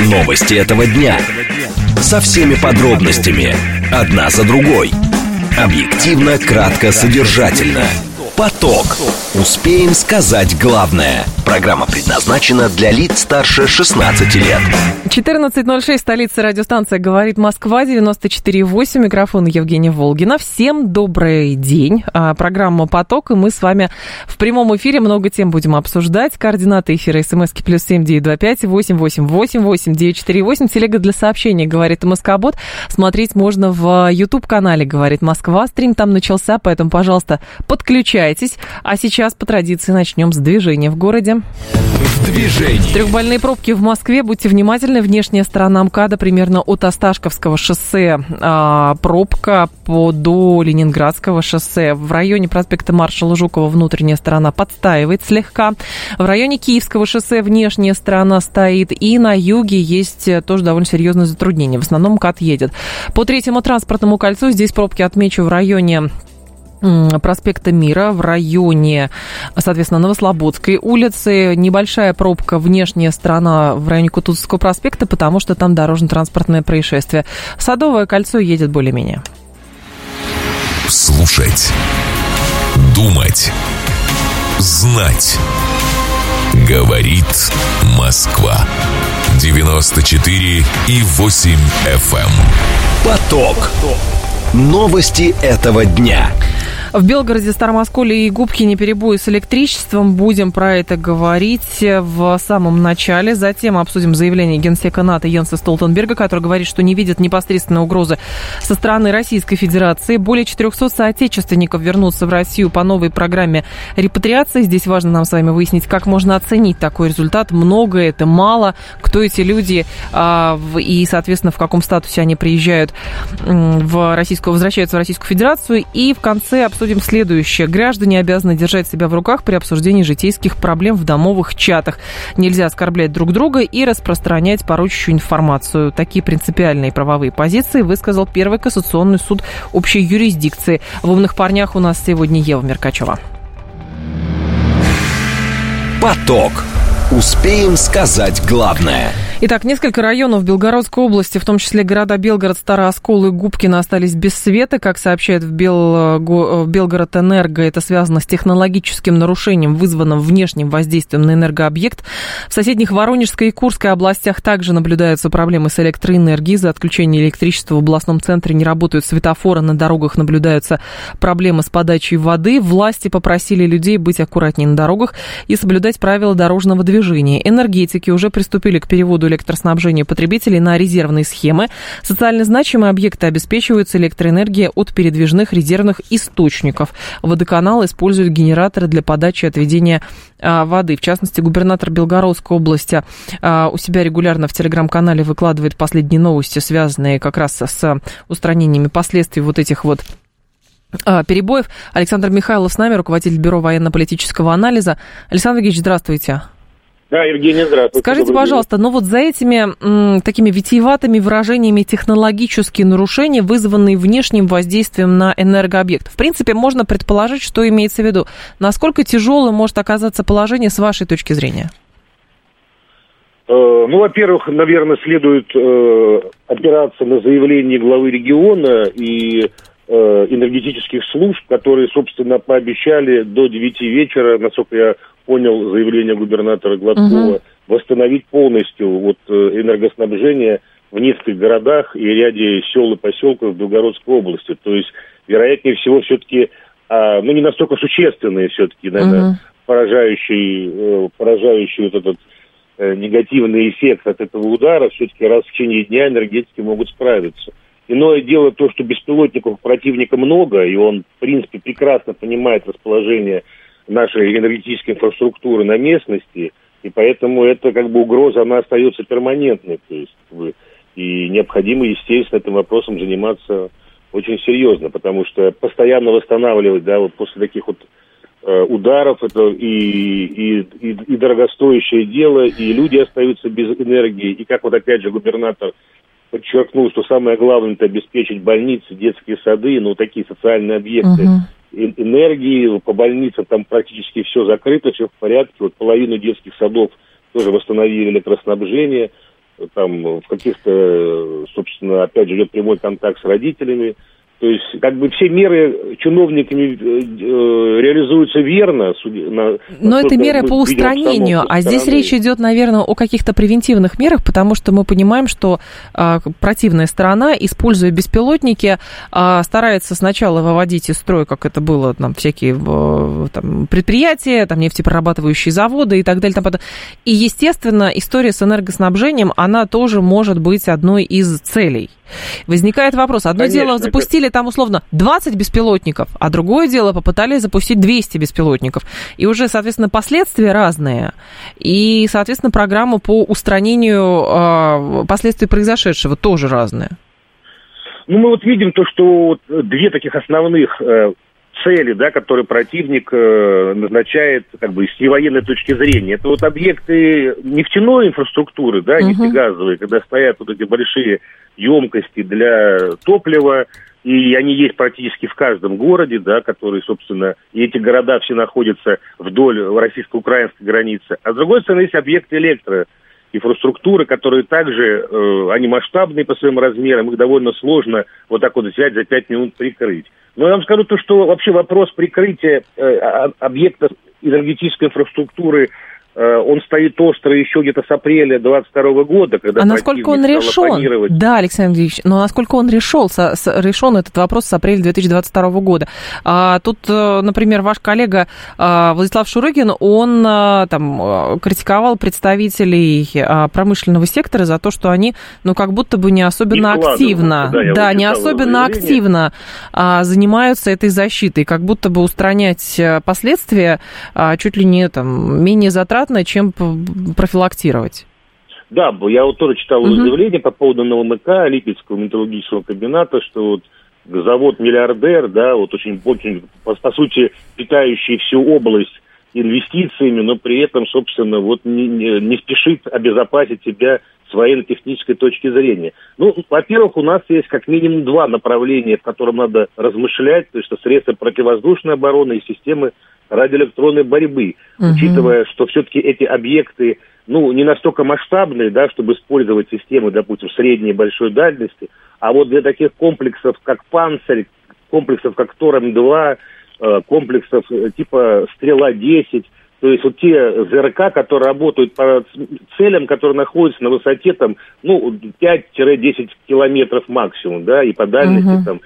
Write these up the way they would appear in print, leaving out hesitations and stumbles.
Новости этого дня. Со всеми подробностями. Одна за другой. Объективно, кратко, содержательно. Поток. Успеем сказать главное. Программа предназначена для лиц старше 16 лет. 14:06, столица, радиостанция «Говорит Москва», 94,8, микрофон Евгения Волгина. Всем добрый день. Программа «Поток», и мы с вами в прямом эфире много тем будем обсуждать. Координаты эфира СМСки +7 925 888 8948. Телега для сообщений «Говорит МСК-бот». Смотреть можно в YouTube-канале «Говорит Москва». Стрим там начался, поэтому, пожалуйста, подключайтесь. А сейчас, по традиции, начнем с движения в городе. В движении. Трехбальные пробки в Москве. Будьте внимательны. Внешняя сторона МКАДа примерно от Осташковского шоссе. Пробка до Ленинградского шоссе. В районе проспекта маршала Жукова внутренняя сторона подстаивает слегка. В районе Киевского шоссе внешняя сторона стоит. И на юге есть тоже довольно серьезное затруднение. В основном МКАД едет. По третьему транспортному кольцу здесь пробки отмечу в районе проспекта Мира, в районе, соответственно, Новослободской улицы. Небольшая пробка, внешняя сторона в районе Кутузовского проспекта, потому что там дорожно-транспортное происшествие. Садовое кольцо едет более-менее. Слушать. Думать. Знать. Говорит Москва. 94,8 FM. Поток. Новости этого дня. В Белгороде, Старом Осколе и Губкине перебои с электричеством. Будем про это говорить в самом начале. Затем обсудим заявление генсека НАТО Йенса Столтенберга, который говорит, что не видит непосредственной угрозы со стороны Российской Федерации. Более 400 соотечественников вернутся в Россию по новой программе репатриации. Здесь важно нам с вами выяснить, как можно оценить такой результат. Много это, мало. Кто эти люди и, соответственно, в каком статусе они приезжают возвращаются в Российскую Федерацию. И в конце обсудим следующее. Граждане обязаны держать себя в руках при обсуждении житейских проблем в домовых чатах. Нельзя оскорблять друг друга и распространять порочащую информацию. Такие принципиальные правовые позиции высказал Первый кассационный суд общей юрисдикции. В «Умных парнях» у нас сегодня Ева Меркачева. Поток. Успеем сказать главное. Итак, несколько районов Белгородской области, в том числе города Белгород, Старый Оскол и Губкино, остались без света. Как сообщает в Белгород-Энерго, это связано с технологическим нарушением, вызванным внешним воздействием на энергообъект. В соседних Воронежской и Курской областях также наблюдаются проблемы с электроэнергией. За отключение электричества в областном центре не работают светофоры, на дорогах наблюдаются проблемы с подачей воды. Власти попросили людей быть аккуратнее на дорогах и соблюдать правила дорожного движения. Энергетики уже приступили к переводу электроснабжения потребителей на резервные схемы. Социально значимые объекты обеспечиваются электроэнергией от передвижных резервных источников. Водоканал использует генераторы для подачи и отведения воды. В частности, губернатор Белгородской области у себя регулярно в телеграм-канале выкладывает последние новости, связанные как раз с устранениями последствий вот этих вот перебоев. Александр Михайлов с нами, руководитель Бюро военно-политического анализа. Александр Евгеньевич, здравствуйте. Да, Евгений, здравствуйте. Скажите, пожалуйста, вот за этими такими витиеватыми выражениями технологические нарушения, вызванные внешним воздействием на энергообъект, в принципе, можно предположить, что имеется в виду. Насколько тяжелым может оказаться положение с вашей точки зрения? Во-первых, наверное, следует опираться на заявление главы региона и энергетических служб, которые, собственно, пообещали до 9 вечера, насколько я понял заявление губернатора Гладкова, восстановить полностью энергоснабжение в нескольких городах и ряде сел и поселков Белгородской области. То есть, вероятнее всего, все-таки, не настолько существенные все-таки, наверное, поражающий вот этот негативный эффект от этого удара, все-таки раз в течение дня энергетики могут справиться. Иное дело то, что беспилотников противника много, и он, в принципе, прекрасно понимает расположение нашей энергетической инфраструктуры на местности, и поэтому эта угроза, она остается перманентной. То есть, и необходимо, естественно, этим вопросом заниматься очень серьезно, потому что постоянно восстанавливать, после таких ударов, это и дорогостоящее дело, и люди остаются без энергии, и как опять же губернатор подчеркнул, что самое главное — это обеспечить больницы, детские сады, такие социальные объекты энергии. По больницам там практически все закрыто, все в порядке. Половину детских садов тоже восстановили электроснабжение. там в каких-то, собственно, опять же, идет прямой контакт с родителями. То есть, как бы все меры чиновниками реализуются верно. Но это меры по устранению, а здесь речь идет, наверное, о каких-то превентивных мерах, потому что мы понимаем, что противная сторона, используя беспилотники, старается сначала выводить из строя, как это было, там, всякие там, предприятия, там, нефтеперерабатывающие заводы и так далее. И, естественно, история с энергоснабжением, она тоже может быть одной из целей. Возникает вопрос. Одно дело, запустили там условно 20 беспилотников, а другое дело, попытались запустить 200 беспилотников. И уже, соответственно, последствия разные. И, соответственно, программа по устранению последствий произошедшего тоже разная. Ну, мы вот видим то, что две таких основных цели, да, которые противник назначает как бы с невоенной точки зрения. Это вот объекты нефтяной инфраструктуры, да, нефтегазовые, когда стоят вот эти большие емкости для топлива, и они есть практически в каждом городе, да, которые, собственно, и эти города все находятся вдоль российско-украинской границы. А с другой стороны, есть объекты электроинфраструктуры, которые также, они масштабные по своим размерам, их довольно сложно вот так вот взять за 5 минут прикрыть. Но я вам скажу то, что вообще вопрос прикрытия объектов энергетической инфраструктуры, он стоит остро еще где-то с апреля 2022 года, когда насколько он решен? Да, Александр Ильич, но насколько он решен этот вопрос с апреля 2022 года? Тут, например, ваш коллега Владислав Шурыгин, он там критиковал представителей промышленного сектора за то, что они, ну, как будто бы не особенно активно, не особенно активно занимаются этой защитой, как будто бы устранять последствия чуть ли не там менее затратно, чем профилактировать. Да, я вот тоже читал заявление по поводу НЛМК, Липецкого металлургического комбината, что вот завод-миллиардер, да, вот очень, по сути, питающий всю область инвестициями, но при этом, собственно, вот не спешит обезопасить себя с военно-технической точки зрения. Ну, во-первых, у нас есть как минимум два направления, в котором надо размышлять, то есть средства противовоздушной обороны и системы радиоэлектронной борьбы, учитывая, что все-таки эти объекты, ну, не настолько масштабные, да, чтобы использовать системы, допустим, средней и большой дальности, а вот для таких комплексов, как «Панцирь», комплексов, как «Торем-2», комплексов типа «Стрела-10», то есть вот те ЗРК, которые работают по целям, которые находятся на высоте там, ну, 5-10 километров максимум, да, и по дальности там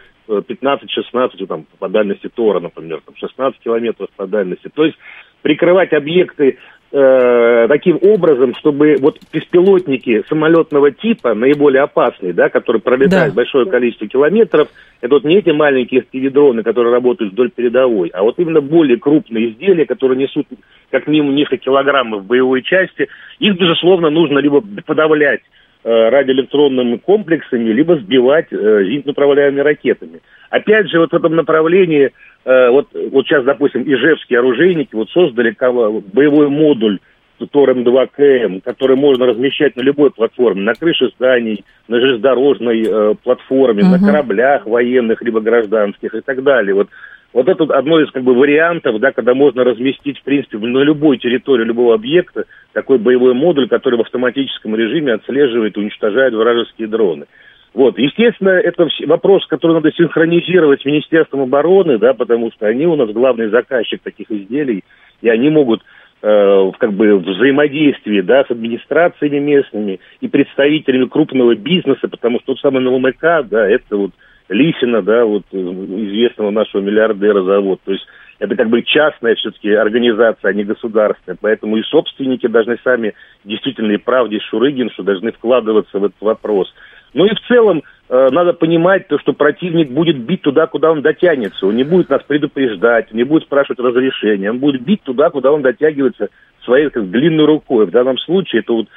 15-16, там, по дальности Тора, например, там, 16 километров по дальности. То есть прикрывать объекты таким образом, чтобы вот беспилотники самолетного типа, наиболее опасные, да, которые пролетают большое количество километров, это вот не эти маленькие FPV-дроны, которые работают вдоль передовой, а вот именно более крупные изделия, которые несут как минимум несколько килограммов боевой части, их, безусловно, нужно либо подавлять радиоэлектронными комплексами, либо сбивать зенитно-направляемыми ракетами. Опять же, вот в этом направлении, вот сейчас, допустим, ижевские оружейники вот создали боевой модуль Торем-2КМ, который можно размещать на любой платформе, на крыше зданий, на железнодорожной платформе, на кораблях военных, либо гражданских и так далее. Вот это одно из как бы вариантов, да, когда можно разместить, в принципе, на любой территории любого объекта такой боевой модуль, который в автоматическом режиме отслеживает и уничтожает вражеские дроны. Вот, естественно, это вопрос, который надо синхронизировать с Министерством обороны, да, потому что они у нас главный заказчик таких изделий, и они могут как бы в взаимодействии, да, с администрациями местными и представителями крупного бизнеса, потому что тот самый НЛМК, да, это вот Лисина, да, вот известного нашего миллиардера завод. То есть это как бы частная все-таки организация, а не государственная. Поэтому и собственники должны сами, действительно, и прав здесь Шурыгин, что должны вкладываться в этот вопрос. Ну и в целом надо понимать то, что противник будет бить туда, куда он дотянется. Он не будет нас предупреждать, не будет спрашивать разрешения. Он будет бить туда, куда он дотягивается своей как длинной рукой. В данном случае это вот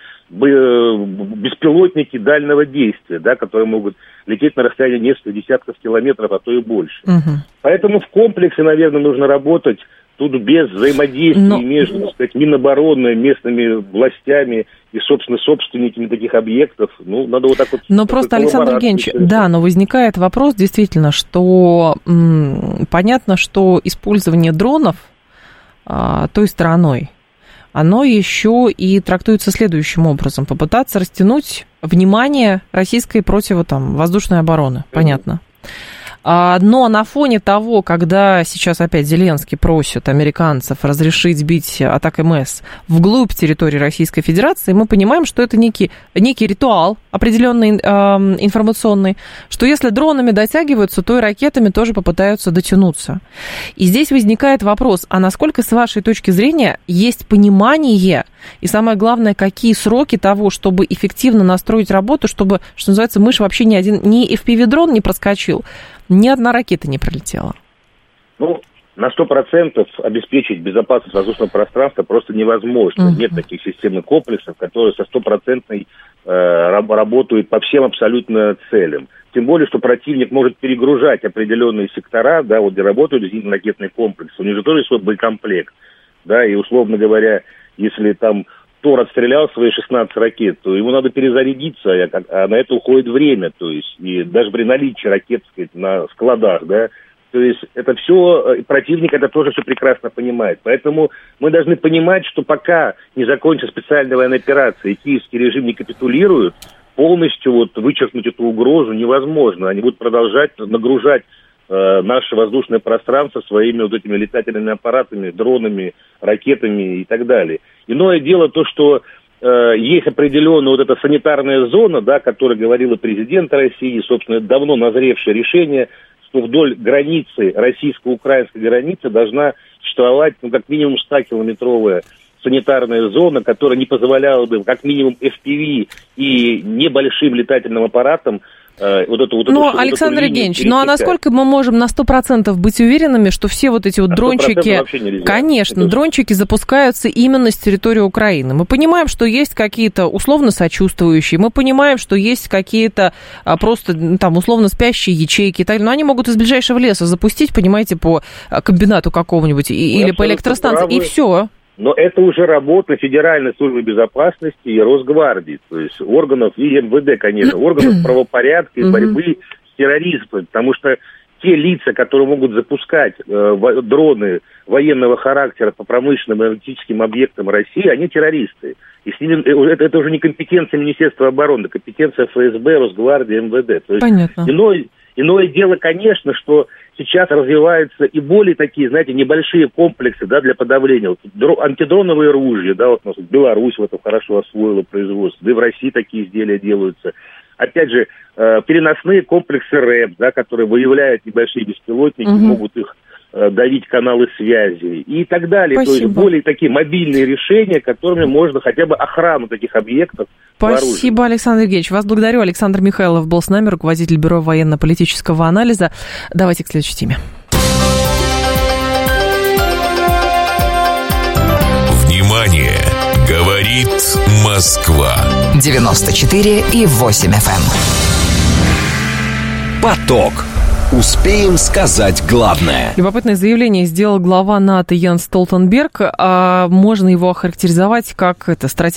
беспилотники дальнего действия, да, которые могут лететь на расстоянии нескольких десятков километров, а то и больше. Поэтому в комплексе, наверное, нужно работать тут без взаимодействия между, так сказать, Минобороны, местными властями и, собственно, собственниками таких объектов. Ну, надо вот так вот... Но просто, Александр Евгеньевич, да, но возникает вопрос, действительно, что понятно, что использование дронов той стороной, оно еще и трактуется следующим образом. Попытаться растянуть внимание российской противовоздушной обороны. Понятно. Но на фоне того, когда сейчас опять Зеленский просит американцев разрешить бить атак МС вглубь территории Российской Федерации, мы понимаем, что это некий ритуал определенный информационный, что если дронами дотягиваются, то и ракетами тоже попытаются дотянуться. И здесь возникает вопрос, а насколько, с вашей точки зрения, есть понимание и, самое главное, какие сроки того, чтобы эффективно настроить работу, чтобы, что называется, мышь вообще ни FPV-дрон не проскочил, ни одна ракета не пролетела? На 100% обеспечить безопасность воздушного пространства просто невозможно. Нет таких системных комплексов, которые со 100% работают по всем абсолютно целям. Тем более, что противник может перегружать определенные сектора, где работают зенитно-ракетные комплексы. У них же тоже свой боекомплект. И, условно говоря, если там Тор отстрелял свои 16 ракет, то ему надо перезарядиться, а на это уходит время, то есть, и даже при наличии ракет, так сказать, на складах, то есть это все, противник это тоже все прекрасно понимает. Поэтому мы должны понимать, что пока не закончится специальная военная операция и киевский режим не капитулирует, полностью вычеркнуть эту угрозу невозможно. Они будут продолжать нагружать наше воздушное пространство своими этими летательными аппаратами, дронами, ракетами и так далее. Иное дело то, что есть определенная эта санитарная зона, о которой говорил президент России, собственно, это давно назревшее решение, что вдоль границы, российско-украинской границы должна существовать, как минимум 100-километровая санитарная зона, которая не позволяла бы, как минимум, FPV и небольшим летательным аппаратам Александр Евгеньевич, а насколько мы можем на 100% быть уверенными, что все эти дрончики, конечно, дрончики запускаются именно с территории Украины? Мы понимаем, что есть какие-то условно сочувствующие, мы понимаем, что есть какие-то просто условно спящие ячейки, но они могут из ближайшего леса запустить, понимаете, по комбинату какому-нибудь или по электростанции, и все. Но это уже работа Федеральной службы безопасности и Росгвардии, то есть органов и МВД, конечно, органов правопорядка и борьбы с терроризмом, потому что те лица, которые могут запускать дроны военного характера по промышленным и энергетическим объектам России, они террористы. И с ними, это уже не компетенция Министерства обороны, это компетенция ФСБ, Росгвардии, МВД. То есть понятно. Иное дело, конечно, что сейчас развиваются и более такие, небольшие комплексы, для подавления. Антидроновые ружья, у нас Беларусь в этом хорошо освоила производство, да и в России такие изделия делаются. Опять же, переносные комплексы РЭП, которые выявляют небольшие беспилотники, могут их давить каналы связи и так далее. Спасибо. То есть более такие мобильные решения, которыми можно хотя бы охрану таких объектов вооружить. Спасибо, Александр Евгеньевич. Вас благодарю. Александр Михайлов был с нами, руководитель Бюро военно-политического анализа. Давайте к следующей теме. Внимание! Говорит Москва. 94,8 FM. Поток. Успеем сказать главное. Любопытное заявление сделал глава НАТО Йенс Столтенберг. Можно его охарактеризовать как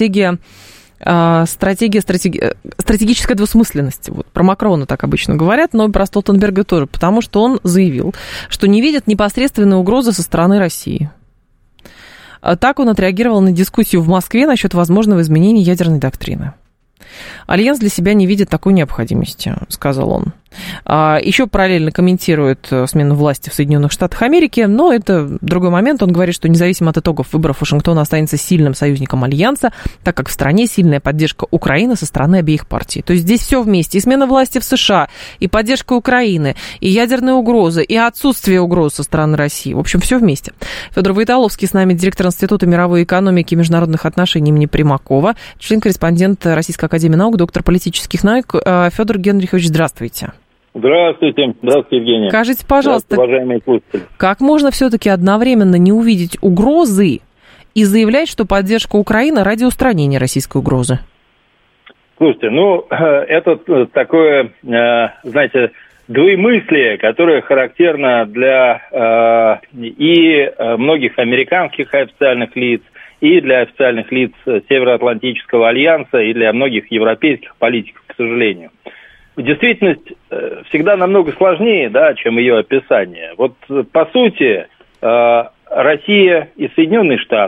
стратегическая двусмысленность. Про Макрона так обычно говорят, но про Столтенберга тоже, потому что он заявил, что не видит непосредственной угрозы со стороны России. Так он отреагировал на дискуссию в Москве насчет возможного изменения ядерной доктрины. Альянс для себя не видит такой необходимости, сказал он. Еще параллельно комментирует смену власти в Соединенных Штатах Америки, но это другой момент. Он говорит, что независимо от итогов выборов Вашингтон останется сильным союзником Альянса, так как в стране сильная поддержка Украины со стороны обеих партий. То есть здесь все вместе. И смена власти в США, и поддержка Украины, и ядерные угрозы, и отсутствие угроз со стороны России. В общем, все вместе. Федор Войталовский с нами, директор Института мировой экономики и международных отношений имени Примакова, член-корреспондент Российской академии наук, доктор политических наук. Федор Генрихович, здравствуйте. Здравствуйте. Здравствуйте, Евгения. Скажите, пожалуйста, уважаемые слушатели, как можно все-таки одновременно не увидеть угрозы и заявлять, что поддержка Украины ради устранения российской угрозы? Слушайте, это такое, знаете, двоемыслие, которое характерно для и многих американских официальных лиц, и для официальных лиц Североатлантического альянса, и для многих европейских политиков, к сожалению. Действительность всегда намного сложнее, чем ее описание. По сути, Россия и Соединенные Штаты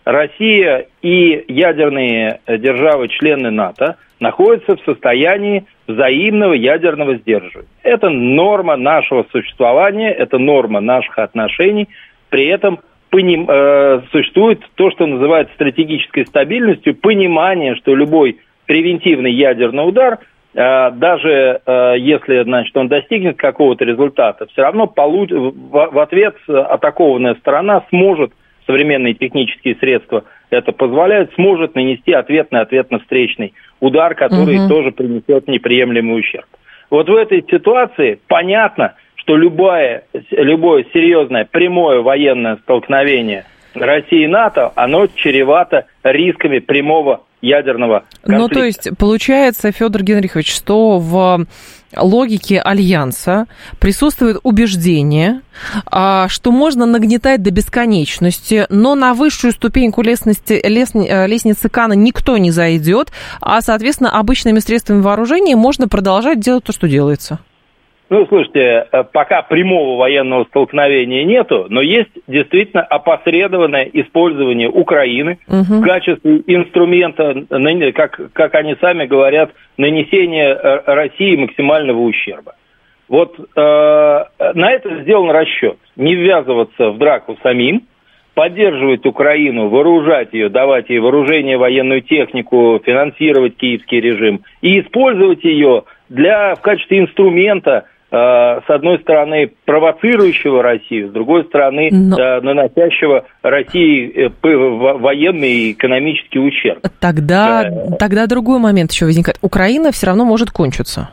Россия и ядерные державы-члены НАТО находятся в состоянии взаимного ядерного сдерживания. Это норма нашего существования, это норма наших отношений. При этом существует то, что называется стратегической стабильностью, понимание, что любой превентивный ядерный удар, даже если, значит, он достигнет какого-то результата, все равно в ответ атакованная сторона сможет, современные технические средства это позволяют, сможет нанести ответно-встречный удар, который тоже принесет неприемлемый ущерб. Вот в этой ситуации понятно, что любое серьезное прямое военное столкновение России и НАТО, оно чревато рисками прямого ядерного конфликта. Ну, то есть, получается, Федор Генрихович, что в логике Альянса присутствует убеждение, что можно нагнетать до бесконечности, но на высшую ступеньку лестницы Кана никто не зайдет, а, соответственно, обычными средствами вооружения можно продолжать делать то, что делается. Ну, слушайте, пока прямого военного столкновения нету, но есть действительно опосредованное использование Украины в качестве инструмента, как они сами говорят, нанесения России максимального ущерба. Вот на это сделан расчет. Не ввязываться в драку самим, поддерживать Украину, вооружать ее, давать ей вооружение, военную технику, финансировать киевский режим и использовать ее в качестве инструмента, с одной стороны, провоцирующего Россию, с другой стороны, наносящего России военный и экономический ущерб. Тогда другой момент еще возникает. Украина все равно может кончиться.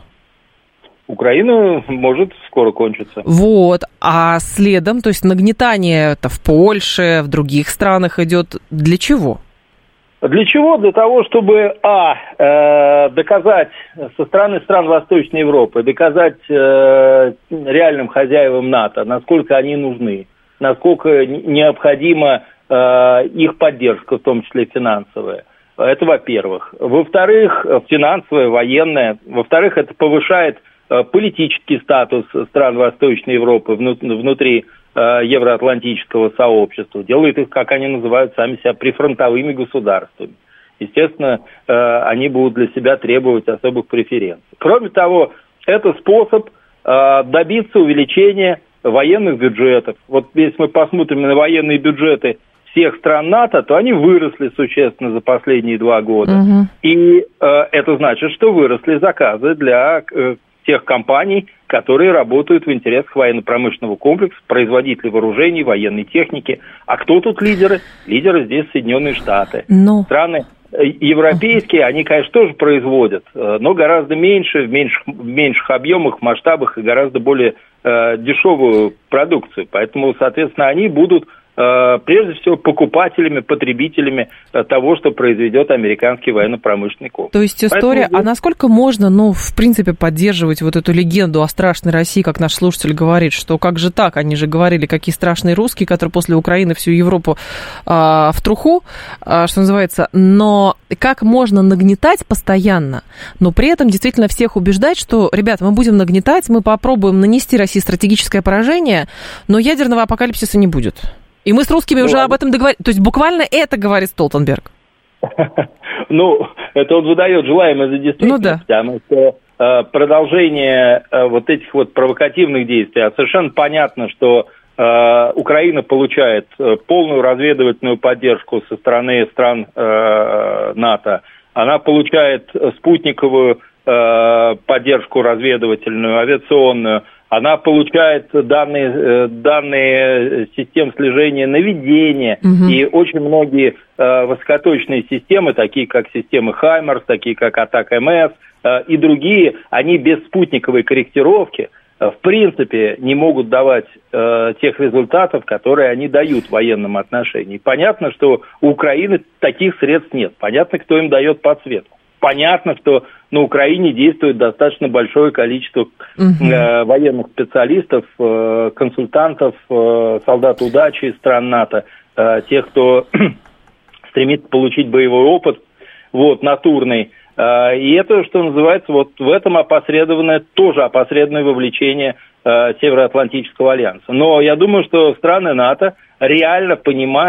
Украина может скоро кончиться. Вот, а следом, то есть нагнетание это в Польше, в других странах идет для чего? Для чего? Для того, чтобы, доказать со стороны стран Восточной Европы, доказать реальным хозяевам НАТО, насколько они нужны, насколько необходима их поддержка, в том числе финансовая. Это во-первых. Во-вторых, финансовая, военная. Во-вторых, это повышает политический статус стран Восточной Европы внутри евроатлантического сообщества, делают их, как они называют сами себя, прифронтовыми государствами. Естественно, они будут для себя требовать особых преференций. Кроме того, это способ добиться увеличения военных бюджетов. Вот если мы посмотрим на военные бюджеты всех стран НАТО, то они выросли существенно за последние 2 года. И это значит, что выросли заказы для тех компаний, которые работают в интересах военно-промышленного комплекса, производителей вооружений, военной техники. А кто тут лидеры? Лидеры здесь Соединенные Штаты. Страны европейские, они, конечно, тоже производят, но гораздо меньше, в меньших объемах, масштабах и гораздо более дешевую продукцию. Поэтому, соответственно, они будут прежде всего потребителями того, что произведет американский военно-промышленный комплекс. То есть история, а насколько можно, в принципе, поддерживать вот эту легенду о страшной России, как наш слушатель говорит, что как же так, они же говорили, какие страшные русские, которые после Украины всю Европу в труху, что называется, но как можно нагнетать постоянно, но при этом действительно всех убеждать, что, ребята, мы будем нагнетать, мы попробуем нанести России стратегическое поражение, но ядерного апокалипсиса не будет. И мы с русскими уже об этом договорились. То есть буквально это говорит Столтенберг. Это он выдает желаемое за действительность, потому что продолжение вот этих вот провокативных действий, совершенно понятно, что Украина получает полную разведывательную поддержку со стороны стран НАТО. Она получает спутниковую поддержку разведывательную, авиационную. Она получает данные систем слежения наведения и очень многие высокоточные системы, такие как системы Хаймарс, такие как Атак-МС и другие, они без спутниковой корректировки в принципе не могут давать тех результатов, которые они дают в военном отношении. Понятно, что у Украины таких средств нет. Понятно, кто им дает подсветку. Понятно, что на Украине действует достаточно большое количество военных специалистов, консультантов, солдат удачи из стран НАТО, тех, кто стремится получить боевой опыт, натурный. И это, что называется, вот в этом опосредованное вовлечение Североатлантического альянса. Но я думаю, что страны НАТО реально понимают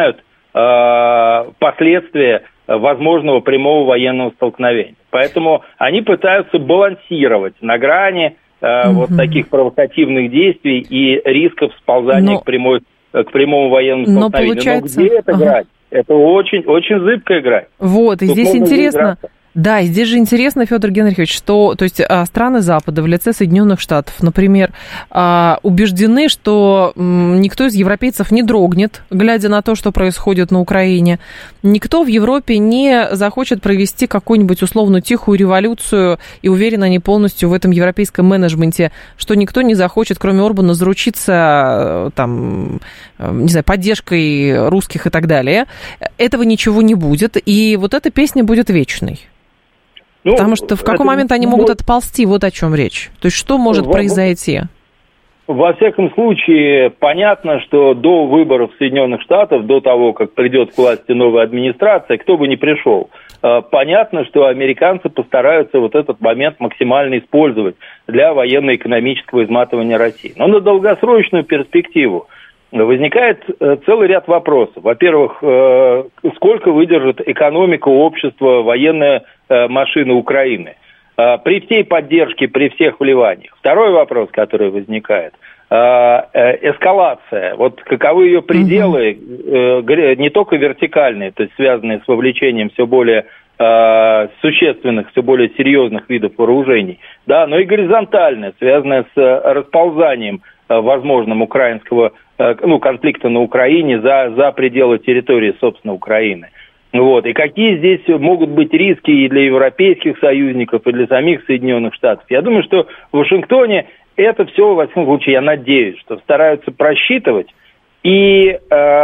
последствия возможного прямого военного столкновения. Поэтому они пытаются балансировать на грани вот таких провокативных действий и рисков сползания к прямому военному столкновению. Но где эта грань? Это очень зыбкая грань. Вот, и тут здесь интересно... Да, и здесь же интересно, Федор Генрихович, что, то есть, страны Запада в лице Соединенных Штатов, например, убеждены, что никто из европейцев не дрогнет, глядя на то, что происходит на Украине. Никто в Европе не захочет провести какую-нибудь условную тихую революцию, и уверены они полностью в этом европейском менеджменте, что никто не захочет, кроме Орбана, заручиться там, не знаю, поддержкой русских и так далее. Этого ничего не будет, и вот эта песня будет вечной. Ну, потому что в какой момент они могут отползти, вот о чем речь. То есть что может произойти? Во всяком случае, понятно, что до выборов Соединенных Штатов, до того, как придет к власти новая администрация, кто бы ни пришел, понятно, что американцы постараются вот этот момент максимально использовать для военно-экономического изматывания России. Но на долгосрочную перспективу возникает целый ряд вопросов. Во-первых, сколько выдержит экономика, общество, военная машина Украины при всей поддержке, при всех вливаниях. Второй вопрос, который возникает, эскалация. Вот каковы ее пределы, не только вертикальные, то есть связанные с вовлечением все более существенных, все более серьезных видов вооружений, да, но и горизонтальные, связанные с расползанием возможным украинского конфликта на Украине за пределы территории, собственно, Украины. Вот. И какие здесь могут быть риски и для европейских союзников, и для самих Соединенных Штатов? Я думаю, что в Вашингтоне это все, во всяком случае, я надеюсь, что стараются просчитывать. И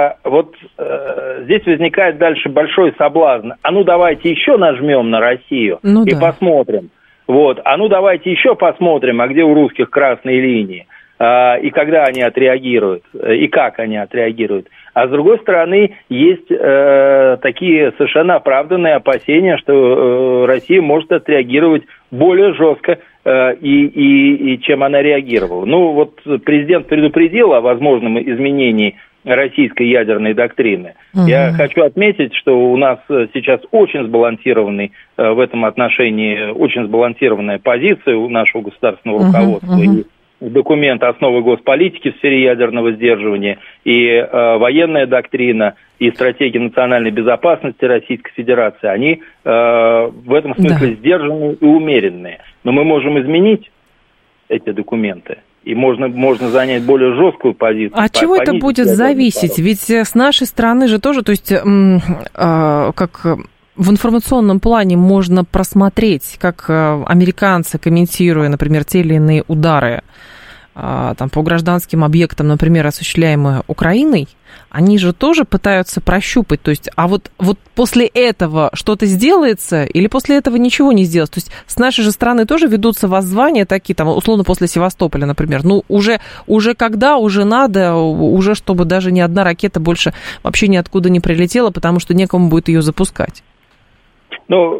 здесь возникает дальше большой соблазн. А ну давайте еще нажмем на Россию и посмотрим. Вот. А ну давайте еще посмотрим, а где у русских красные линии. И когда они отреагируют, и как они отреагируют. А с другой стороны, есть такие совершенно оправданные опасения, что Россия может отреагировать более жестко, и чем она реагировала. Ну, вот президент предупредил о возможном изменении российской ядерной доктрины. Я хочу отметить, что у нас сейчас очень сбалансированный в этом отношении, очень сбалансированная позиция у нашего государственного руководства. И документ «Основы госполитики в сфере ядерного сдерживания», и военная доктрина, и стратегия национальной безопасности Российской Федерации, они в этом смысле сдержанные и умеренные. Но мы можем изменить эти документы, и можно занять более жесткую позицию. От чего это будет зависеть? Ведь с нашей стороны же тоже, то есть как... В информационном плане можно просмотреть, как американцы, комментируя, например, те или иные удары там, по гражданским объектам, например, осуществляемые Украиной, они же тоже пытаются прощупать, то есть, а вот после этого что-то сделается или после этого ничего не сделается? То есть с нашей же стороны тоже ведутся воззвания такие, там, условно, после Севастополя, например, ну, уже когда, уже надо, уже чтобы даже ни одна ракета больше вообще ниоткуда не прилетела, потому что некому будет ее запускать. Ну,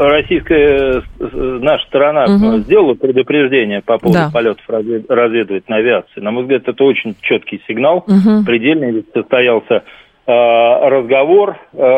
наша сторона сделала предупреждение по поводу полетов разведывательной авиации. На мой взгляд, это очень четкий сигнал, предельный. Ведь состоялся разговор,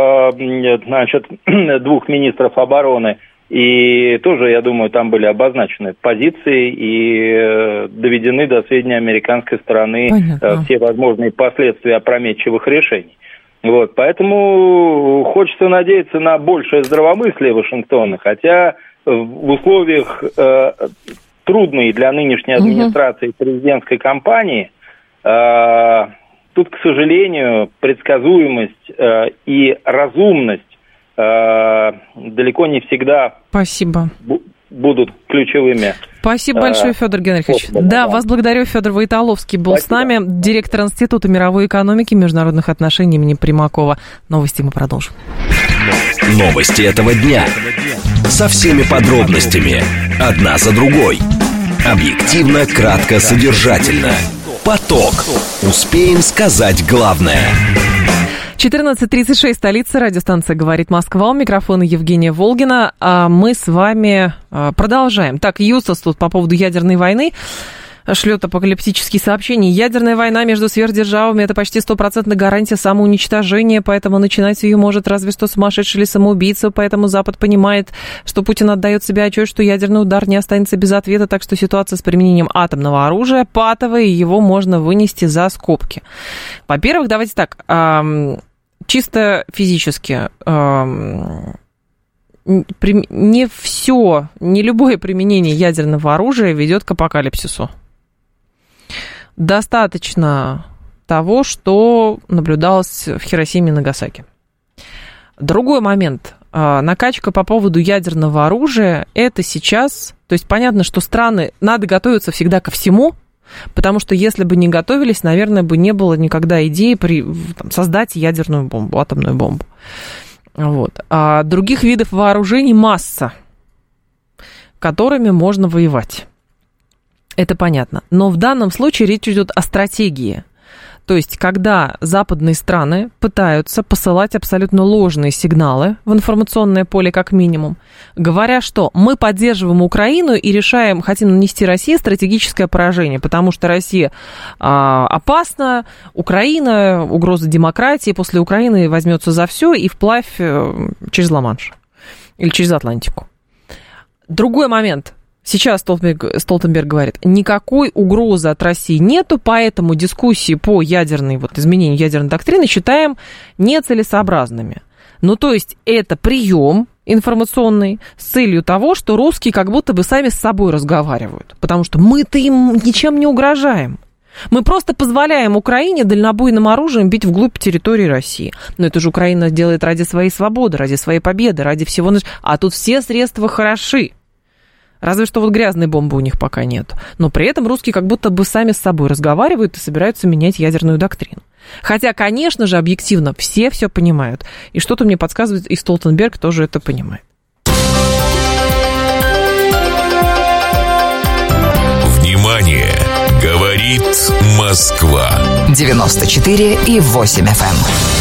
двух министров обороны, и тоже, я думаю, там были обозначены позиции и доведены до сведения американской стороны все возможные последствия опрометчивых решений. Вот, поэтому хочется надеяться на большее здравомыслие Вашингтона, хотя в условиях трудной для нынешней администрации президентской кампании тут, к сожалению, предсказуемость и разумность далеко не всегда будут ключевыми. Спасибо большое, Федор Генрихович. Да, вас благодарю. Федор Войтоловский был с нами, директор Института мировой экономики и международных отношений имени Примакова. Новости мы продолжим. Новости этого дня. Со всеми подробностями. Одна за другой. Объективно, кратко, содержательно. Поток. Успеем сказать главное. 14:36, столица, радиостанция «Говорит Москва». У микрофона Евгения Волгина. А мы с вами продолжаем. Так, Юстас тут по поводу ядерной войны. шлет апокалиптические сообщения. Ядерная война между сверхдержавами – это почти 100% гарантия самоуничтожения, поэтому начинать ее может разве что сумасшедший или самоубийца, поэтому Запад понимает, что Путин отдает себе отчет, что ядерный удар не останется без ответа, так что ситуация с применением атомного оружия патовая, и его можно вынести за скобки. Во-первых, давайте так, чисто физически, не все, не любое применение ядерного оружия ведет к апокалипсису. Достаточно того, что наблюдалось в Хиросиме и Нагасаки. Другой момент. Накачка по поводу ядерного оружия, это сейчас... То есть понятно, что страны... Надо готовиться всегда ко всему, потому что если бы не готовились, наверное, бы не было никогда идеи создать ядерную бомбу, атомную бомбу. Вот. А других видов вооружений масса, которыми можно воевать. Это понятно. Но в данном случае речь идет о стратегии. То есть, когда западные страны пытаются посылать абсолютно ложные сигналы в информационное поле, как минимум, говоря, что мы поддерживаем Украину и решаем, хотим нанести России стратегическое поражение, потому что Россия опасна, Украина, угроза демократии, после Украины возьмется за все и вплавь через Ла-Манш или через Атлантику. Другой момент. Сейчас Столтенберг говорит, никакой угрозы от России нету, поэтому дискуссии по изменению ядерной доктрины считаем нецелесообразными. Ну, то есть это прием информационный с целью того, что русские как будто бы сами с собой разговаривают, потому что мы-то им ничем не угрожаем. Мы просто позволяем Украине дальнобойным оружием бить вглубь территории России. Но это же Украина делает ради своей свободы, ради своей победы, ради всего. А тут все средства хороши. Разве что вот грязной бомбы у них пока нет. Но при этом русские как будто бы сами с собой разговаривают и собираются менять ядерную доктрину. Хотя, конечно же, объективно все понимают. И что-то мне подсказывает, и Столтенберг тоже это понимает. Внимание! Говорит Москва. 94,8 FM.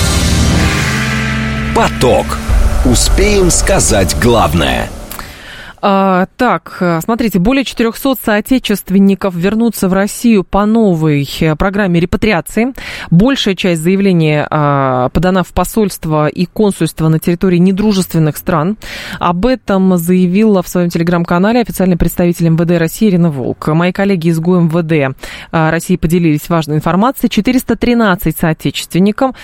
Поток. Успеем сказать главное. Так, смотрите, более 400 соотечественников вернутся в Россию по новой программе репатриации. Большая часть заявления подана в посольство и консульство на территории недружественных стран. Об этом заявила в своем телеграм-канале официальный представитель МВД России Ирина Волк. Мои коллеги из ГУ МВД России поделились важной информацией. 413 соотечественникам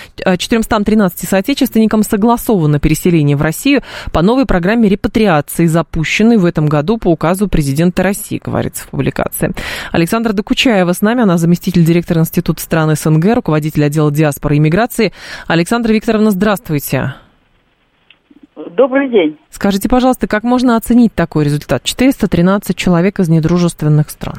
согласовано переселение в Россию по новой программе репатриации, запущенной в этом году по указу президента России, говорится в публикации. Александра Докучаева с нами, она заместитель директора Института стран СНГ, руководитель отдела диаспоры и миграции. Александра Викторовна, здравствуйте. Добрый день. Скажите, пожалуйста, как можно оценить такой результат? 413 человек из недружественных стран.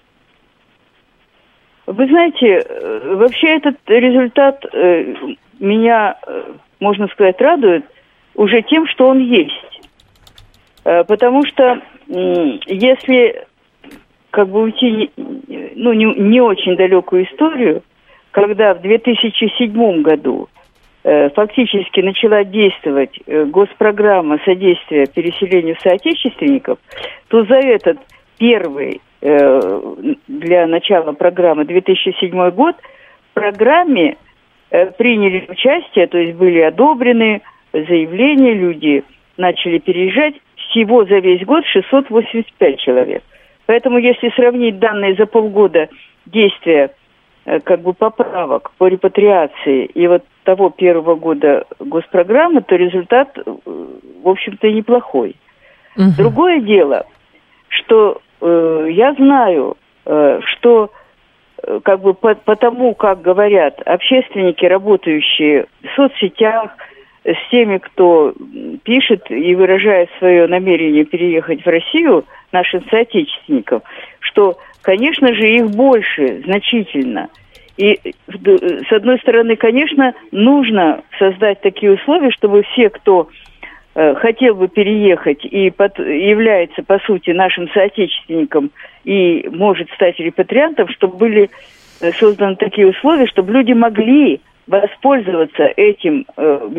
Вы знаете, вообще этот результат меня, можно сказать, радует уже тем, что он есть. Потому что если уйти не очень далекую историю, когда в 2007 году фактически начала действовать госпрограмма содействия переселению соотечественников, то за этот первый для начала программы 2007 год в программе приняли участие, то есть были одобрены заявления, люди начали переезжать всего за весь год 685 человек. Поэтому если сравнить данные за полгода действия поправок по репатриации и вот того первого года госпрограммы, то результат, в общем-то, неплохой. Угу. Другое дело, что я знаю, что по тому, как говорят общественники, работающие в соцсетях, с теми, кто пишет и выражает свое намерение переехать в Россию, нашим соотечественникам, что, конечно же, их больше, значительно. И, с одной стороны, конечно, нужно создать такие условия, чтобы все, кто хотел бы переехать и является, по сути, нашим соотечественником и может стать репатриантом, чтобы были созданы такие условия, чтобы люди могли воспользоваться этим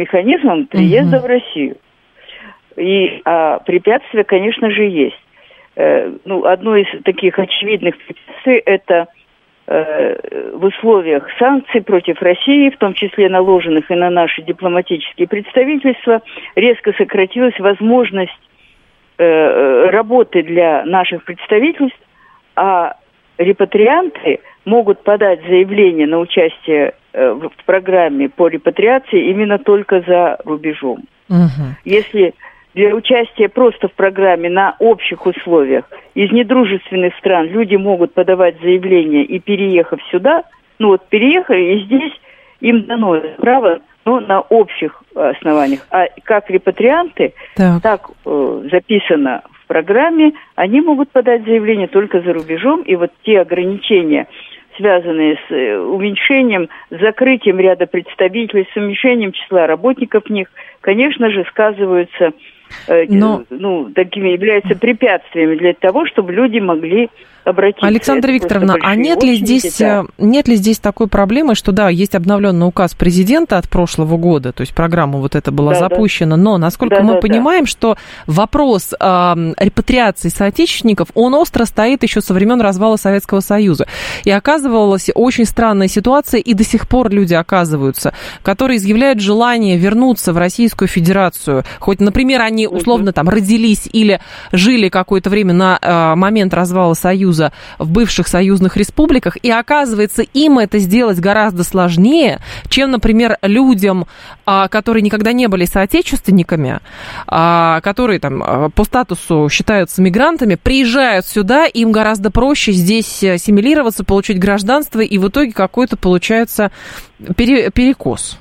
механизмом приезда в Россию. И препятствия, конечно же, есть. одно из таких очевидных препятствий – это в условиях санкций против России, в том числе наложенных и на наши дипломатические представительства, резко сократилась возможность работы для наших представительств, а репатрианты могут подать заявление на участие в программе по репатриации именно только за рубежом. Если для участия просто в программе на общих условиях из недружественных стран люди могут подавать заявление и, переехав сюда, переехали, и здесь им дано право, но на общих основаниях. А как репатрианты, так записано в программе, они могут подать заявление только за рубежом, и вот те ограничения, связанные с уменьшением, закрытием ряда представительств, с уменьшением числа работников в них, конечно же, сказываются, такими являются препятствиями для того, чтобы люди могли обратиться. Александра Викторовна, а нет ли здесь такой проблемы, что есть обновленный указ президента от прошлого года, то есть программа вот эта была запущена, но, насколько мы понимаем, что вопрос репатриации соотечественников, он остро стоит еще со времен развала Советского Союза. И оказывалась очень странная ситуация, и до сих пор люди оказываются, которые изъявляют желание вернуться в Российскую Федерацию, хоть, например, они условно там родились или жили какое-то время на момент развала Союза в бывших союзных республиках, и оказывается, им это сделать гораздо сложнее, чем, например, людям, которые никогда не были соотечественниками, которые там по статусу считаются мигрантами, приезжают сюда, им гораздо проще здесь ассимилироваться, получить гражданство, и в итоге какой-то получается перекос.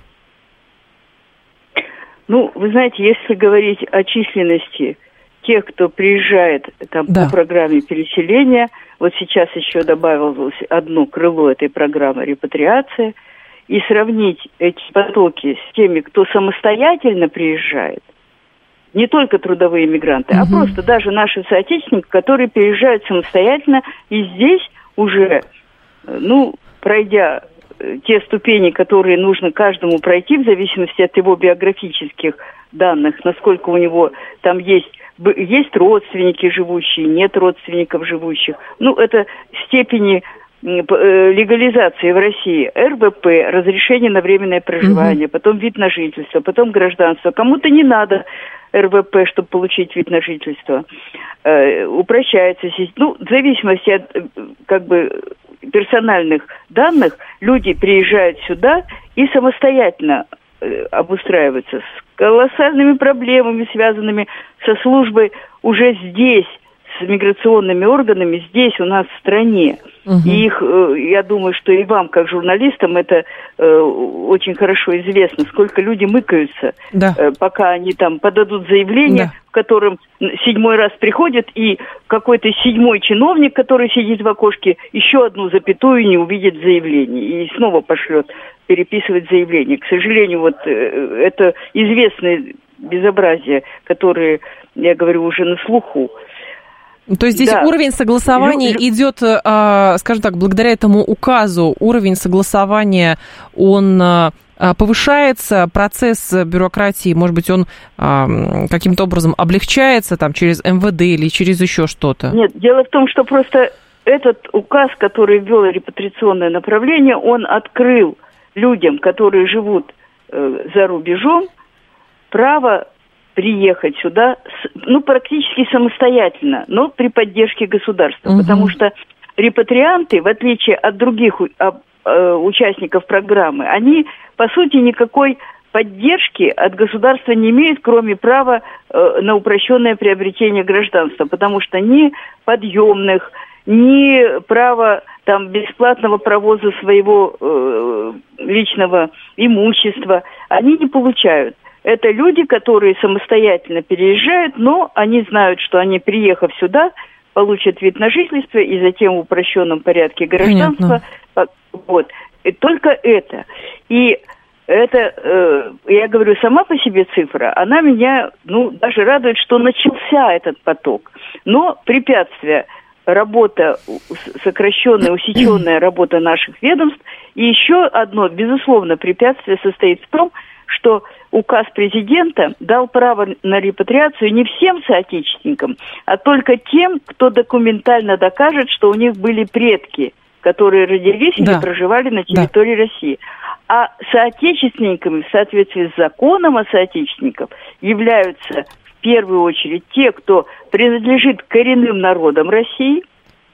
Вы знаете, если говорить о численности тех, кто приезжает по программе переселения, вот сейчас еще добавилось одно крыло этой программы репатриация, и сравнить эти потоки с теми, кто самостоятельно приезжает, не только трудовые мигранты, а просто даже наши соотечественники, которые приезжают самостоятельно, и здесь уже, пройдя те ступени, которые нужно каждому пройти в зависимости от его биографических данных, насколько у него там есть родственники живущие, нет родственников живущих. Это степени легализации в России. РВП, разрешение на временное проживание, потом вид на жительство, потом гражданство. Кому-то не надо РВП, чтобы получить вид на жительство. Упрощается система. В зависимости от персональных данных, люди приезжают сюда и самостоятельно обустраиваются с колоссальными проблемами, связанными со службой уже здесь, с миграционными органами, здесь у нас в стране. И их, я думаю, что и вам, как журналистам, это очень хорошо известно, сколько люди мыкаются, пока они там подадут заявление, в котором 7-й раз приходят, и какой-то 7-й чиновник, который сидит в окошке, еще одну запятую не увидит заявление и снова пошлет переписывать заявление. К сожалению, это известные безобразия, которые, я говорю, уже на слуху. То есть здесь уровень согласования идет, скажем так, благодаря этому указу, уровень согласования, он повышается, процесс бюрократии, может быть, он каким-то образом облегчается там, через МВД или через еще что-то? Нет, дело в том, что просто этот указ, который ввел репатриационное направление, он открыл людям, которые живут за рубежом, право приехать сюда, практически самостоятельно, но при поддержке государства. Потому что репатрианты, в отличие от других участников программы, они, по сути, никакой поддержки от государства не имеют, кроме права на упрощенное приобретение гражданства. Потому что ни подъемных, ни права бесплатного провоза своего личного имущества они не получают. Это люди, которые самостоятельно переезжают, но они знают, что они, приехав сюда, получат вид на жительство и затем в упрощенном порядке гражданство. И только это. И это, я говорю, сама по себе цифра, она меня, даже радует, что начался этот поток. Но препятствия, работа, сокращенная, усеченная работа наших ведомств, и еще одно, безусловно, препятствие состоит в том, что указ президента дал право на репатриацию не всем соотечественникам, а только тем, кто документально докажет, что у них были предки, которые родились или проживали на территории России. А соотечественниками в соответствии с законом о соотечественниках являются в первую очередь те, кто принадлежит к коренным народам России,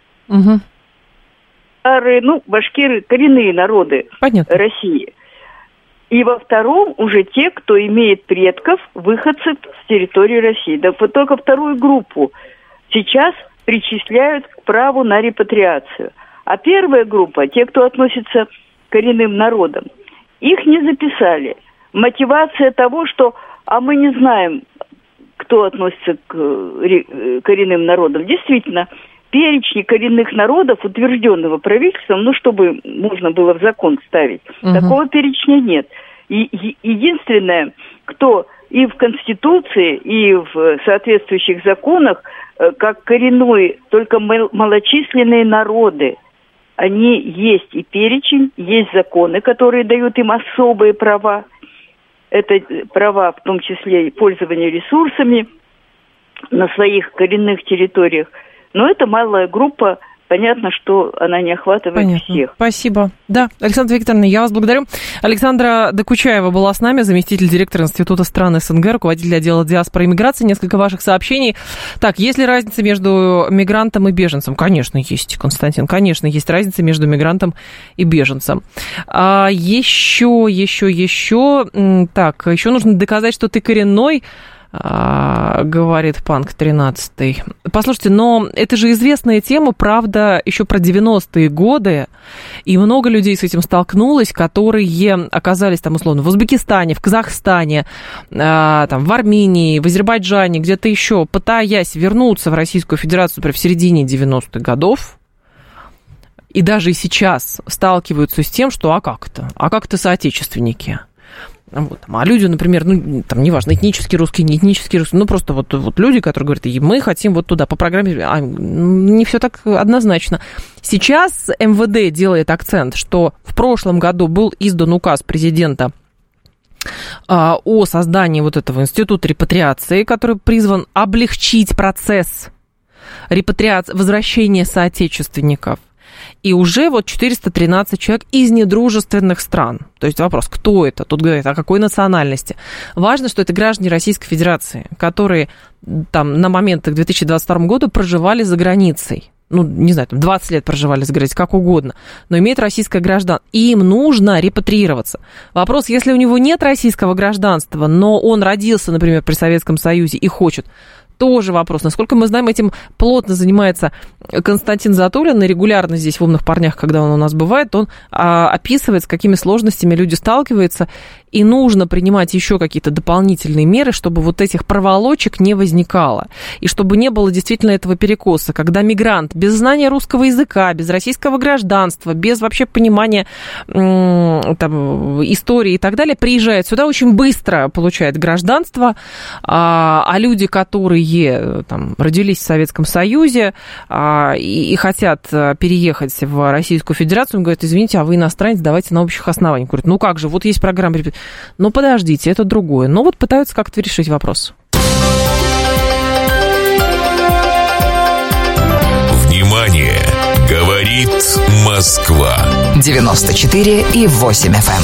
башкиры, коренные народы России. И во втором уже те, кто имеет предков, выходцев с территории России. Да вот только вторую группу сейчас причисляют к праву на репатриацию. А первая группа, те, кто относится к коренным народам, их не записали. Мотивация того, что мы не знаем, кто относится к коренным народам. Действительно, перечни коренных народов, утвержденного правительством, чтобы можно было в закон ставить, такого перечня нет. И единственное, кто и в Конституции, и в соответствующих законах, как коренные, только малочисленные народы, они есть и перечень, есть законы, которые дают им особые права. Это права, в том числе и пользование ресурсами на своих коренных территориях. Но это малая группа, понятно, что она не охватывает всех. Спасибо. Да, Александра Викторовна, я вас благодарю. Александра Докучаева была с нами, заместитель директора Института стран СНГ, руководитель отдела диаспоры и миграции. Несколько ваших сообщений. Так, есть ли разница между мигрантом и беженцем? Конечно, есть, Константин, конечно, есть разница между мигрантом и беженцем. Еще. Так, еще нужно доказать, что ты коренной, говорит Панк 13. Послушайте, но это же известная тема, правда, еще про 90-е годы, и много людей с этим столкнулось, которые оказались там, условно, в Узбекистане, в Казахстане, там, в Армении, в Азербайджане, где-то еще, пытаясь вернуться в Российскую Федерацию в середине 90-х годов, и даже и сейчас сталкиваются с тем, что как-то соотечественники. Вот. А люди, например, неважно, этнические русские, не этнические русские, просто вот люди, которые говорят, мы хотим вот туда, по программе, не все так однозначно. Сейчас МВД делает акцент, что в прошлом году был издан указ президента о создании вот этого института репатриации, который призван облегчить процесс репатриации, возвращения соотечественников. И уже 413 человек из недружественных стран. То есть вопрос, кто это? Тут говорят, о какой национальности. Важно, что это граждане Российской Федерации, которые там на момент к 2022 году проживали за границей. 20 лет проживали за границей, как угодно, но имеют российское гражданство. И им нужно репатриироваться. Вопрос, если у него нет российского гражданства, но он родился, например, при Советском Союзе и хочет, тоже вопрос. Насколько мы знаем, этим плотно занимается Константин Затулин, и регулярно здесь в «Умных парнях», когда он у нас бывает, он описывает, с какими сложностями люди сталкиваются, и нужно принимать еще какие-то дополнительные меры, чтобы вот этих проволочек не возникало, и чтобы не было действительно этого перекоса, когда мигрант без знания русского языка, без российского гражданства, без вообще понимания истории и так далее, приезжает сюда, очень быстро получает гражданство, а люди, которые родились в Советском Союзе и хотят переехать в Российскую Федерацию, говорят, извините, а вы иностранец, давайте на общих основаниях. Говорят, как же, вот есть программа. Подождите, это другое. Пытаются как-то решить вопрос. Внимание! Говорит Москва. 94,8 FM.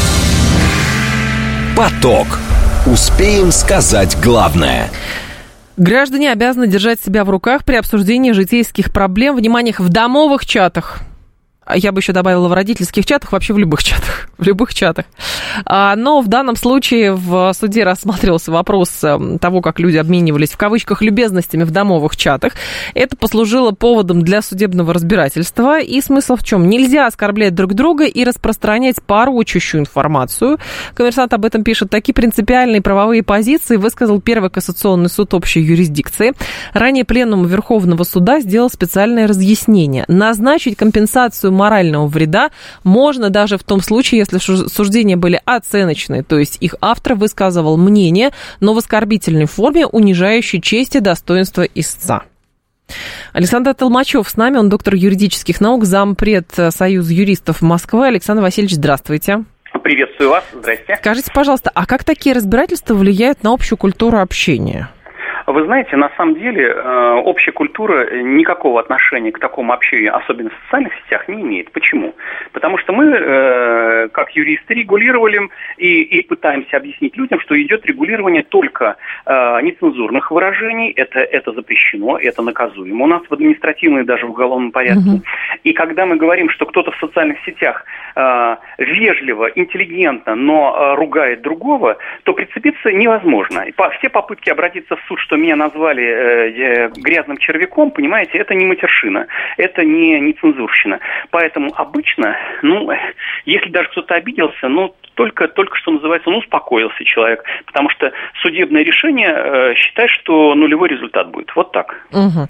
Поток. Успеем сказать главное. Граждане обязаны держать себя в руках при обсуждении житейских проблем, внимание, в домовых чатах. Я бы еще добавила в родительских чатах, вообще в любых чатах. Но в данном случае в суде рассматривался вопрос того, как люди обменивались, в кавычках, любезностями в домовых чатах. Это послужило поводом для судебного разбирательства. И смысл в чем? Нельзя оскорблять друг друга и распространять порочащую информацию. «Коммерсант» об этом пишет. Такие принципиальные правовые позиции высказал Первый кассационный суд общей юрисдикции. Ранее Пленум Верховного суда сделал специальное разъяснение. Назначить компенсацию морального вреда можно даже в том случае, если суждения были оценочные, то есть их автор высказывал мнение, но в оскорбительной форме, унижающей честь и достоинство истца. Александр Толмачев с нами, он доктор юридических наук, зампред Союза юристов Москвы. Александр Васильевич, здравствуйте. Приветствую вас, здрасте. Скажите, пожалуйста, а как такие разбирательства влияют на общую культуру общения? Вы знаете, на самом деле общая культура никакого отношения к такому общению, особенно в социальных сетях, не имеет. Почему? Потому что мы, как юристы, регулируем и пытаемся объяснить людям, что идет регулирование только нецензурных выражений. Это запрещено, это наказуемо у нас в административном и даже в уголовном порядке. И когда мы говорим, что кто-то в социальных сетях вежливо, интеллигентно, но ругает другого, то прицепиться невозможно. Все попытки обратиться в суд, что меня назвали грязным червяком, понимаете, это не матершина, это не цензурщина. Поэтому обычно, если даже кто-то обиделся, только что называется, успокоился человек, потому что судебное решение считает, что нулевой результат будет. Вот так. Угу.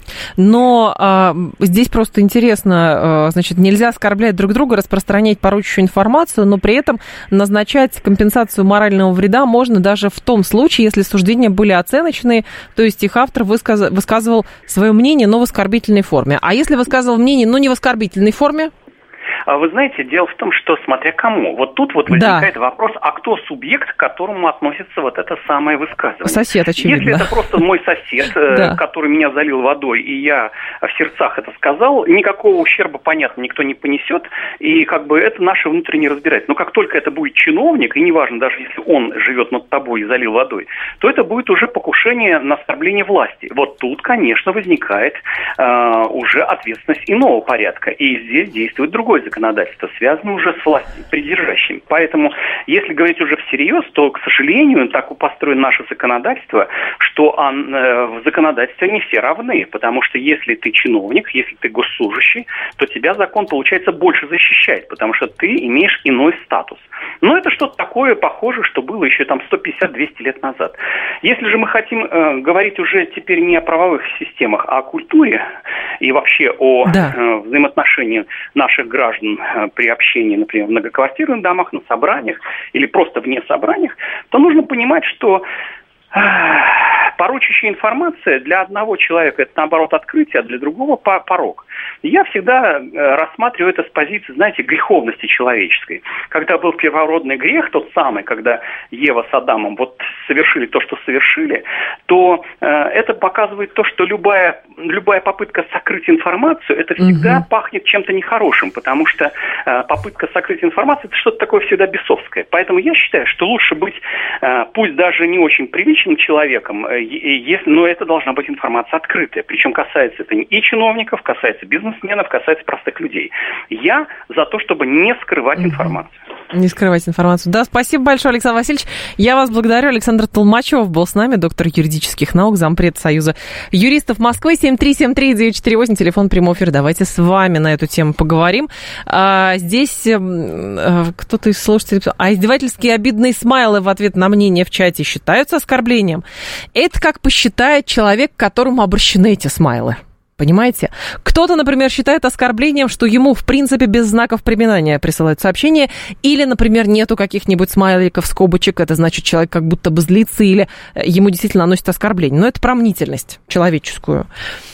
Но здесь просто интересно, значит, нельзя оскорблять друг друга, распространять порочащую информацию, но при этом назначать компенсацию морального вреда можно даже в том случае, если суждения были оценочные, то есть их автор высказывал свое мнение, но в оскорбительной форме. А если высказывал мнение, но не в оскорбительной форме? Вы знаете, дело в том, что смотря кому. Вот тут возникает вопрос, а кто субъект, к которому относится вот это самое высказывание? Сосед, очевидно. Если это просто мой сосед, который меня залил водой, и я в сердцах это сказал, никакого ущерба, понятно, никто не понесет, и это наше внутреннее разбирательство. Но как только это будет чиновник, и неважно, даже если он живет над тобой и залил водой, то это будет уже покушение на оскорбление власти. Вот тут, конечно, возникает уже ответственность иного порядка, и здесь действует другой законодательство, связано уже с властью придержащими. Поэтому, если говорить уже всерьез, то, к сожалению, так построено наше законодательство, что в законодательстве не все равны, потому что если ты чиновник, если ты госслужащий, то тебя закон, получается, больше защищает, потому что ты имеешь иной статус. Но это что-то такое похожее, что было еще 150-200 лет назад. Если же мы хотим говорить уже теперь не о правовых системах, а о культуре и вообще о взаимоотношении наших граждан при общении, например, в многоквартирных домах, на собраниях или просто вне собраниях, то нужно понимать, что порочащая информация для одного человека – это, наоборот, открытие, а для другого – порок. Я всегда рассматриваю это с позиции, знаете, греховности человеческой. Когда был первородный грех, тот самый, когда Ева с Адамом совершили то, что совершили, то это показывает то, что любая попытка сокрыть информацию, это всегда пахнет чем-то нехорошим, потому что попытка сокрыть информацию – это что-то такое всегда бесовское. Поэтому я считаю, что лучше быть, пусть даже не очень приличным человеком, но это должна быть информация открытая. Причем касается это и чиновников, касается бизнесменов, касается простых людей. Я за то, чтобы не скрывать информацию. Не скрывать информацию. Да, спасибо большое, Александр Васильевич. Я вас благодарю. Александр Толмачев был с нами, доктор юридических наук, зампред Союза юристов Москвы. 7373948, телефон прямой эфир. Давайте с вами на эту тему поговорим. Здесь кто-то из слушателей писал, издевательские обидные смайлы в ответ на мнение в чате считаются оскорблением? Это как посчитает человек, к которому обращены эти смайлы. Понимаете? Кто-то, например, считает оскорблением, что ему, в принципе, без знаков препинания присылают сообщение, или, например, нету каких-нибудь смайликов, скобочек, это значит, человек как будто бы злится, или ему действительно наносит оскорбление. Но это про мнительность человеческую.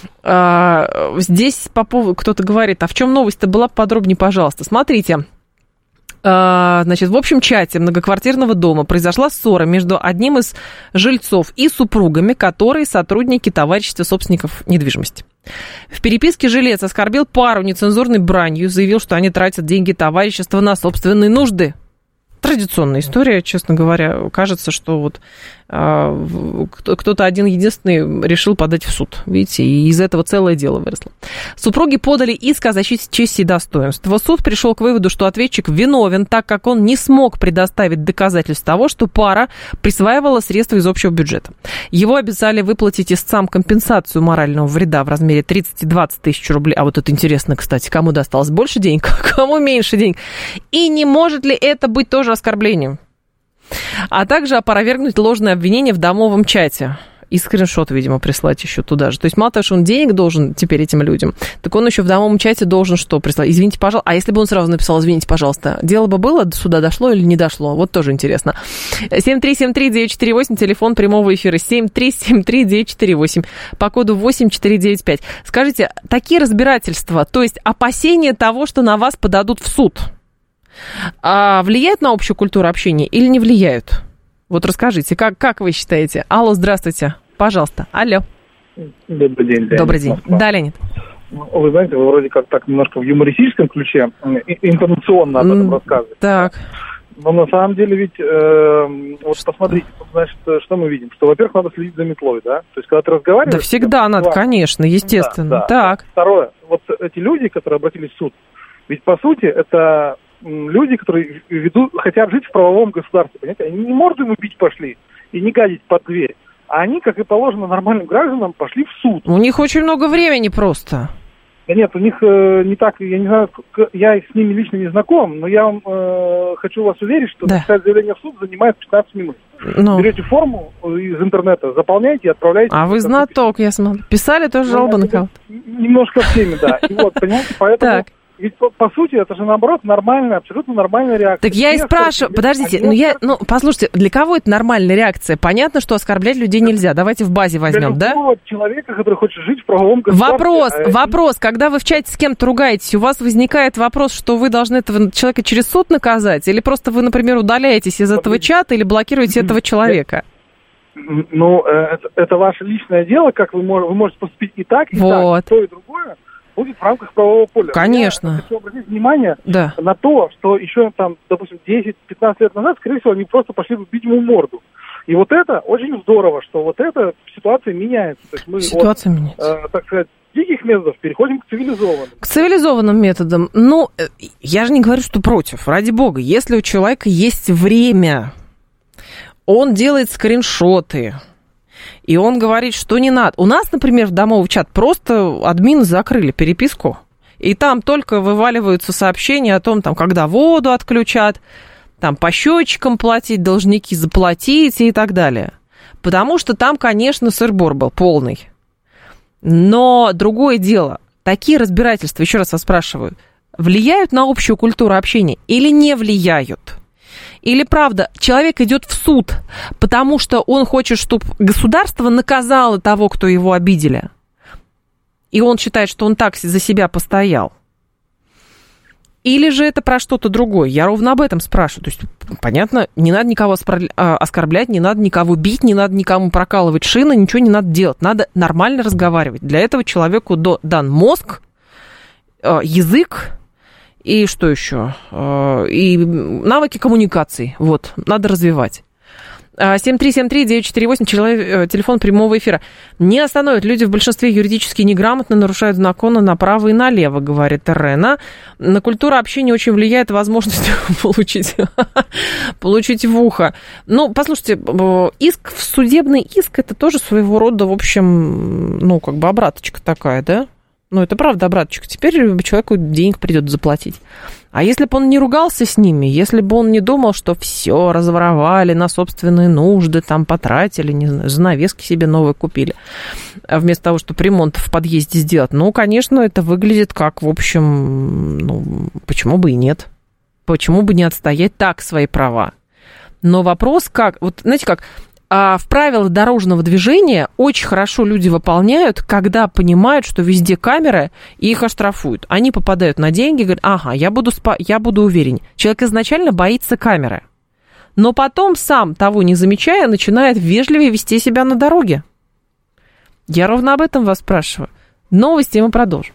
Здесь кто-то говорит, а в чем новость-то была, подробнее, пожалуйста. Смотрите. Значит, в общем чате многоквартирного дома произошла ссора между одним из жильцов и супругами, которые сотрудники товарищества собственников недвижимости. В переписке жилец оскорбил пару нецензурной бранью, заявил, что они тратят деньги товарищества на собственные нужды. Традиционная история, честно говоря. Кажется, что кто-то один-единственный решил подать в суд. Видите, и из этого целое дело выросло. Супруги подали иск о защите чести и достоинства. Суд пришел к выводу, что ответчик виновен, так как он не смог предоставить доказательств того, что пара присваивала средства из общего бюджета. Его обязали выплатить истцам компенсацию морального вреда в размере 30-20 тысяч рублей. А вот это интересно, кстати, кому досталось больше денег, кому меньше денег. И не может ли это быть тоже оскорблением? А также опровергнуть ложное обвинение в домовом чате. И скриншот, видимо, прислать еще туда же. То есть мало того, что он денег должен теперь этим людям, так он еще в домовом чате должен что прислать? Извините, пожалуйста. А если бы он сразу написал, извините, пожалуйста, дело бы было, до суда дошло или не дошло? Вот тоже интересно. 7373948, телефон прямого эфира. 7373948, по коду 8495. Скажите, такие разбирательства, то есть опасения того, что на вас подадут в суд, А влияют на общую культуру общения или не влияют? Вот расскажите, как вы считаете? Алло, здравствуйте. Пожалуйста. Алло. Добрый день, Леонид. Добрый день. Да, Леонид. Вы знаете, вы вроде как так немножко в юмористическом ключе, информационно об этом рассказываете. Так. Но на самом деле ведь, вот посмотрите, значит, что мы видим? Что, во-первых, надо следить за метлой, да? То есть, когда ты разговариваешь... Да всегда надо, конечно, естественно. Да, да. Так. Второе, вот эти люди, которые обратились в суд, ведь, по сути, это люди, которые хотят жить в правовом государстве, понимаете? Они не морду ему бить пошли и не гадить под дверь. А они, как и положено нормальным гражданам, пошли в суд. У них очень много времени просто. Да нет, у них не так, я не знаю, я с ними лично не знаком, но я вам хочу вас уверить, что написать заявление в суд занимает 15 минут. Берете форму из интернета, заполняете и отправляете. А вы знаток, я смотрю. Писали тоже жалобы на кого-то? Немножко в теме, да. И вот, понимаете, поэтому... Так. Ведь, по сути, это же, наоборот, нормальная, абсолютно нормальная реакция. Так я и спрашиваю, подождите, послушайте, для кого это нормальная реакция? Понятно, что оскорблять людей нельзя, давайте в базе возьмем, да? Для любого человека, который хочет жить в правовом государстве. Вопрос, когда вы в чате с кем-то ругаетесь, у вас возникает вопрос, что вы должны этого человека через суд наказать, или просто вы, например, удаляетесь из этого чата или блокируете этого человека? Ну, это ваше личное дело, как вы можете поступить и так, и так, и то, и другое. Будет в рамках правового поля. Конечно. Я хочу обратить внимание на то, что еще там, допустим, 10-15 лет назад, скорее всего, они просто пошли бы бить ему морду. И вот это очень здорово, что вот эта ситуация меняется. То есть мы меняется. Так сказать, диких методов переходим к цивилизованным. К цивилизованным методам. Ну, я же не говорю, что против. Ради бога, если у человека есть время, он делает скриншоты, и он говорит, что не надо. У нас, например, в домовый чат просто админы закрыли переписку, и там только вываливаются сообщения о том, там, когда воду отключат, там, по счетчикам платить, должники заплатить и так далее. Потому что там, конечно, сыр-бор был полный. Но другое дело, такие разбирательства, еще раз вас спрашиваю, влияют на общую культуру общения или не влияют? Или, правда, человек идет в суд, потому что он хочет, чтобы государство наказало того, кто его обидели, и он считает, что он так за себя постоял? Или же это про что-то другое? Я ровно об этом спрашиваю. То есть, понятно, не надо никого оскорблять, не надо никого бить, не надо никому прокалывать шины, ничего не надо делать. Надо нормально разговаривать. Для этого человеку дан мозг, язык, и что еще? И навыки коммуникаций. Вот, надо развивать. 7373948, телефон прямого эфира. Не остановят. Люди в большинстве юридически неграмотно, нарушают законы направо и налево, говорит Рена. На культуру общения очень влияет возможность получить в ухо. Ну, послушайте, судебный иск, это тоже своего рода, в общем, ну, как бы обраточка такая, да? Ну, это правда обраточка. Теперь человеку денег придется заплатить. А если бы он не ругался с ними, если бы он не думал, что все разворовали на собственные нужды, там потратили, не знаю, занавески себе новые купили, вместо того, чтобы ремонт в подъезде сделать, ну, конечно, это выглядит как, в общем, ну, почему бы и нет? Почему бы не отстоять так свои права? Но вопрос как... Вот, знаете как... А в правилах дорожного движения очень хорошо люди выполняют, когда понимают, что везде камеры, и их оштрафуют. Они попадают на деньги, говорят, ага, я буду уверен. Человек изначально боится камеры, но потом, сам того не замечая, начинает вежливее вести себя на дороге. Я ровно об этом вас спрашиваю. Новости, мы продолжим.